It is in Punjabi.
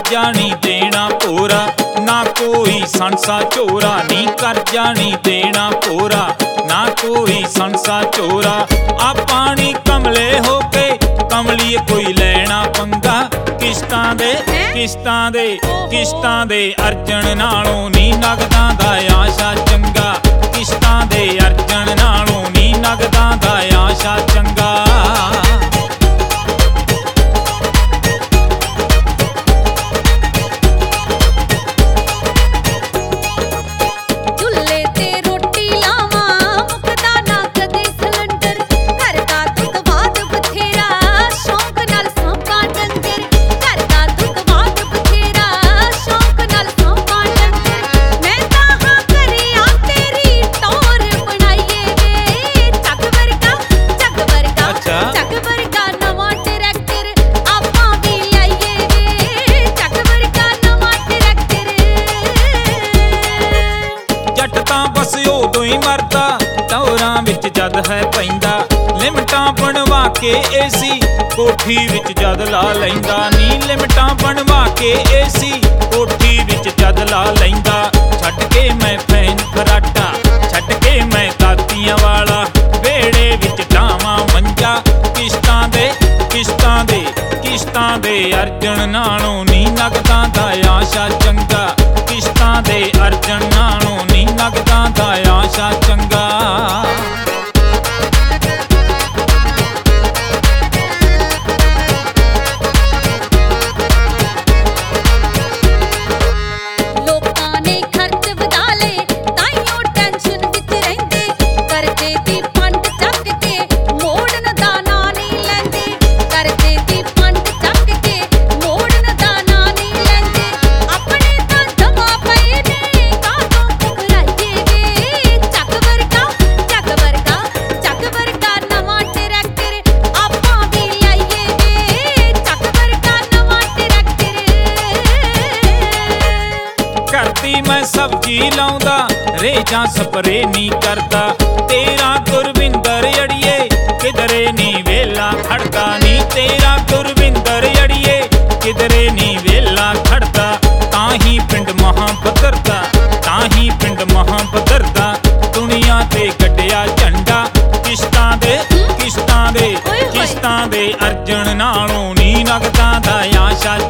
ਕਰਜ਼ਾ ਨੀ ਦੇਣਾ ਭੋਰਾ, ਨਾ ਕੋਈ ਸੰਸਾ ਚੋਰਾ ਨੀ ਕਰਜ਼ਾ ਨੀ ਦੇਣਾ ਭੋਰਾ, ਨਾ ਕੋਈ ਸੰਸਾ ਚੋਰਾ। ਆ ਪਾਣੀ ਕਮਲੇ ਹੋ ਕੇ ਕਮਲੀਏ ਕੋਈ ਲੈਣਾ ਪੰਗਾ, ਕਿਸ਼ਤਾਂ ਦੇ ਕਿਸ਼ਤਾਂ ਦੇ ਕਿਸ਼ਤਾਂ ਦੇ ਅਰਜਨ ਨਾਲੋਂ ਨੀ ਨਗਦਾਂ ਦਾ ਆਸ਼ਾ ਚੰਗਾ, ਕਿਸ਼ਤਾਂ ਦੇ ਅਰਜਨ ਨਾਲੋਂ ਨੀ ਨਗਦਾਂ ਦਾ ਆਸ਼ਾ ਚੰਗਾ। ਉਦੋਂ ਹੀ ਮਰਦਾ ਟੌਰਾਂ ਵਿੱਚ ਜਦ ਹੈ ਪੈਂਦਾ, ਲਿਮਟਾਂ ਬਣਵਾ ਕੇ ਏਸੀ ਕੋਠੀ ਵਿੱਚ ਜਦ ਲਾ ਲੈਂਦਾ ਨੀ, ਲਿਮਟਾਂ ਬਣਵਾ ਕੇ ਏਸੀ ਕੋਠੀ ਵਿੱਚ ਜਦ ਲਾ ਲੈਂਦਾ। ਛੱਡ ਕੇ ਮੈਂ ਫੈਨ ਫਰਾਟਾ, ਛੱਡ ਕੇ ਮੈਂ ਕਾਤੀਆਂ ਵਾਲਾ, ਵਿਹੜੇ ਵਿੱਚ ਡਾਵਾਂ ਮੰਜਾ, ਕਿਸ਼ਤਾਂ ਦੇ ਕਿਸ਼ਤਾਂ ਦੇ ਕਿਸ਼ਤਾਂ ਦੇ ਅਰਜਨ ਨਾਲੋਂ ਨੀ ਨਗਦਾਂ ਦਾ ਆਸ਼ਾ ਚੰਗਾ, ਕਿਸ਼ਤਾਂ ਦੇ ਅਰਜਨ ਨਾਲੋਂ ਨੀ ਨਗਦਾਂ ਦਾ ਆਸ਼ਾ ਚੰਗਾ। ਲੋਕਾਂ ਨੇ ਖਰਚ ਵਧਾ ਲਏ ਤਾਈਓ ਟੈਨਸ਼ਨ ਵਿੱਚ ਰਹਿੰਦੇ, ਕਰਜ਼ੇ ਦੀ ਪੰਡ ਚੱਕ ਕੇ ਮੋੜਨ ਦਾ ਨਾਂ ਨਹੀਂ ਲੈਂਦੇ, ਕਰਜ਼ੇ ਦੀ ਪੰਡ ਚੱਕ ਕੇ ਮੋੜਨ ਦਾ ਨਾਂ ਨਹੀਂ ਲੈਂਦੇ। ਆਪਣੇ ਤਾਂ ਜਮਾ ਪਏ ਨੇ ਕਾਹਤੋਂ ਘਬਰਾਈਏ ਵੇ, ਚੱਕ ਵਰਗਾ ਨਵਾਂ ਟਰੈਕਟਰ ਆਪਾਂ ਵੀ ਲਿਆਈਏ ਵੇ, ਚੱਕ ਵਰਗਾ ਨਵਾਂ ਟਰੈਕਟਰ। ਕਰਦੀ ਮੈਂ ਸਬਜ਼ੀ ਲਾਉਂਦਾ ਰੇਜਾਂ ਸਪਰੇ ਨੀ ਕਰਦਾ, ਤੇਰਾ ਗੁਰਵਿੰਦਰ ਅੜੀਏ ਕਿਧਰੇ ਨੀ ਵੇਲਾ ਖੜਦਾ ਨੀ, ਤੇਰਾ ਗੁਰਵਿੰਦਰ ਅੜੀਏ ਕਿਧਰੇ ਨੀ ਵੇਲਾ ਖੜਦਾ। ਤਾਂ ਹੀ ਪਿੰਡ ਮਹਾਂਬਦਰਦਾ, ਤਾਂ ਹੀ ਪਿੰਡ ਮਹਾਂਬਦਰਦਾ, ਦੁਨੀਆ ਤੇ ਗੱਡਿਆ ਝੰਡਾ, ਕਿਸ਼ਤਾਂ ਦੇ ਕਿਸ਼ਤਾਂ ਦੇ ਕਿਸ਼ਤਾਂ ਦੇ ਅਰਜਨ ਨਾਲੋਂ ਨੀ ਨਗਦਾਂ ਦਾ ਆਸ਼ਾ